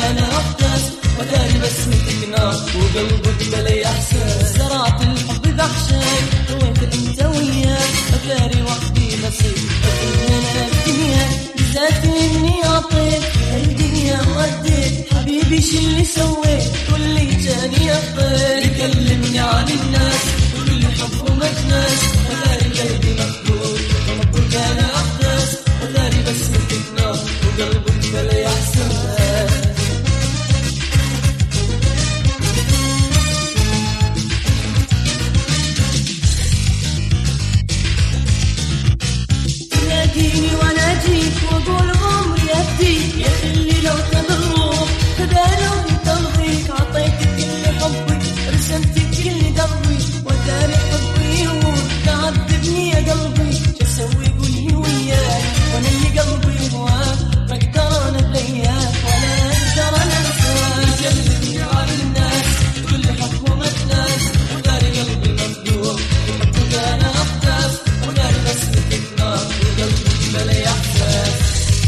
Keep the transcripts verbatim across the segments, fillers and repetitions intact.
انا احتاس وداري بسمتك نار وقلبك بلا احساس. زرعت الحب بعشاك طويت انت وياك وداري وحدي نصيب انا الدنيا بذاتي اني اعطيت الدنيا وديت حبيبي شو اللي سويت واللي جاني اخطيت. يكلمني عن الناس كل حب ومجناس وداري قلبي مقبول ومقبول انا احتاس وداري بسمتك نار وقلبك بلا احساس. تناديني وانا اجيك واقول عمري افديك يا خلي لو كان الروح فدانوني ترضيك. عطيتك كل حبي رسمتك كل دربي وداري حبي وتعذبني يا قلبي. شو اسوي قولي وياك وانا اللي قلبي هواك ما اقدر انا بلياك ولا اقدر انا انساك. يكلمني عن الناس كل حب ومجناس وداري قلبي ممدوح وحبك انا احتاس وداري بسمتك نار وقلبك بلا احساس.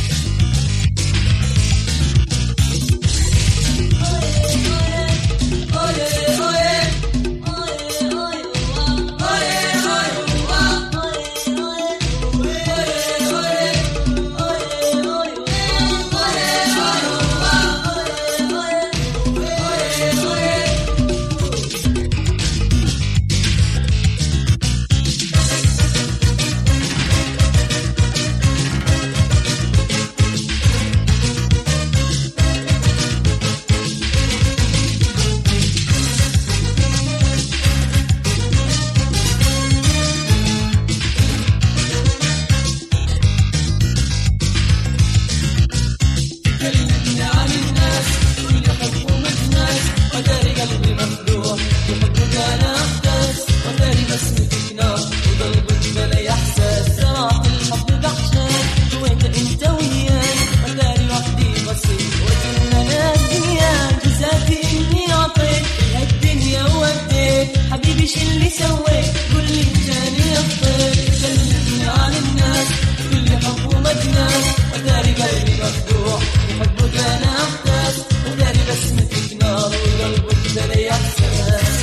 حبيبي شو اللي سويت قولي جاني اخطيت. كلمني عن الناس كل حب ومجناس وداري قلبي مفتوح وحبك انا احتاس وداري بسمتك نار وقلبك بلا احساس.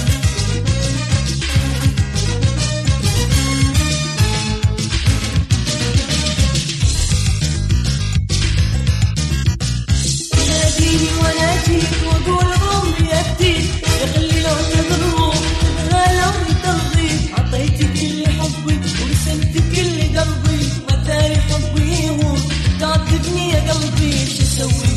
تناديني وانا اجيك واقول عمري افديك يا خلي لو تضروح غالوني ترضيك. عطيتك كل حبي ورسمت كل دربي وداري حبي يهون تعذبني يا قلبي شو اسوي